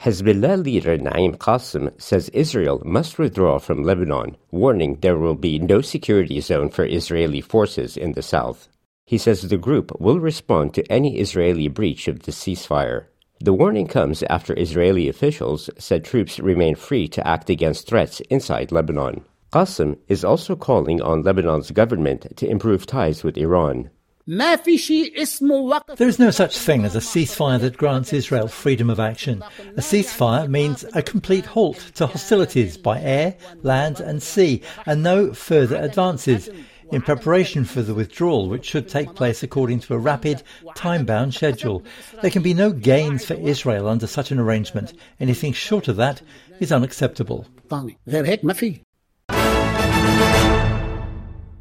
Hezbollah leader Naim Qassem says Israel must withdraw from Lebanon, warning there will be no security zone for Israeli forces in the south. He says the group will respond to any Israeli breach of the ceasefire. The warning comes after Israeli officials said troops remain free to act against threats inside Lebanon. Qassem is also calling on Lebanon's government to improve ties with Iran. There is no such thing as a ceasefire that grants Israel freedom of action. A ceasefire means a complete halt to hostilities by air, land and sea, and no further advances, in preparation for the withdrawal, which should take place according to a rapid, time-bound schedule. There can be no gains for Israel under such an arrangement. Anything short of that is unacceptable.